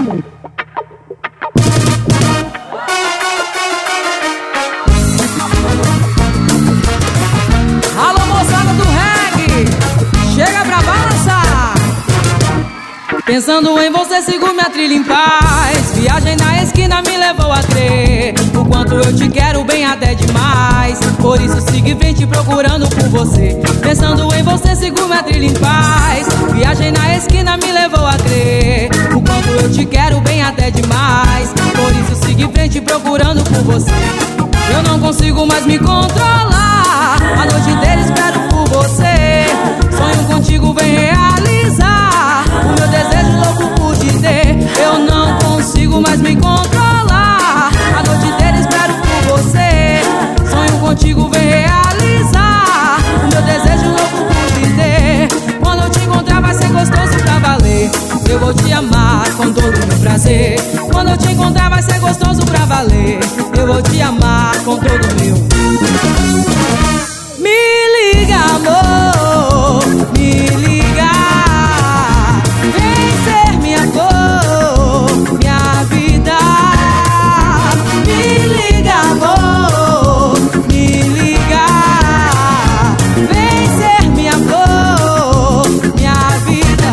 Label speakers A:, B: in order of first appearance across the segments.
A: Alô, moçada do reggae, chega pra balançar. Pensando em você, sigo minha trilha em paz. Viagem na esquina me levou a crer o quanto eu te quero bem até demais. Por isso sigo em frente procurando por você. Pensando em você, sigo minha trilha em paz. Viagem na esquina me levou a crer o quanto eu te quero bem até demais. Por isso sigo em frente procurando por você. Eu não consigo mais me controlar, a noite inteira espero por você. Sonho contigo, vem realizar o meu desejo louco por te ter. Eu não consigo mais me controlar, a noite inteira espero por você. Sonho contigo, vem realizar o meu desejo louco por te ter. Quando eu te encontrar vai ser gostoso pra valer. Eu vou te amar com todo o meu prazer. Quando eu te encontrar vai ser gostoso pra valer. Eu vou te amar com todo o meu. Me liga, amor, me liga. Vem ser minha cor, minha vida. Me liga, amor, me liga. Vem ser minha cor, minha vida.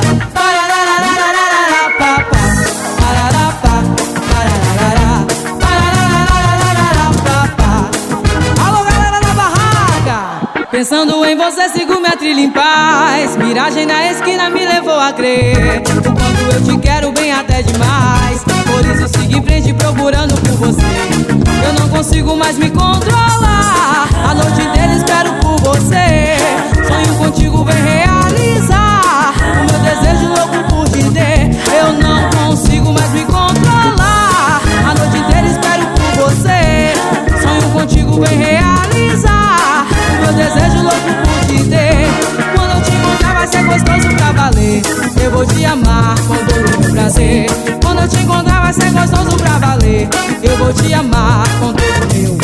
A: Alô, galera da barraca, pensando em você, sigo minha trilha em paz. Miragem na esquina me levou a crer o quanto eu te quero bem até demais. Por isso sigo em frente procurando por você. Eu não consigo mais me controlar, a noite inteira espero por você. Sonho contigo, vem realizar o meu desejo louco por te ter. Eu não consigo mais me controlar, a noite inteira espero por você. Sonho contigo, vem realizar o meu desejo louco por te ter. Quando eu te encontrar vai ser gostoso pra valer. Eu vou te amar com todo o meu prazer. Quando eu te encontrar vai ser gostoso pra valer. Eu vou te amar com todo o meu.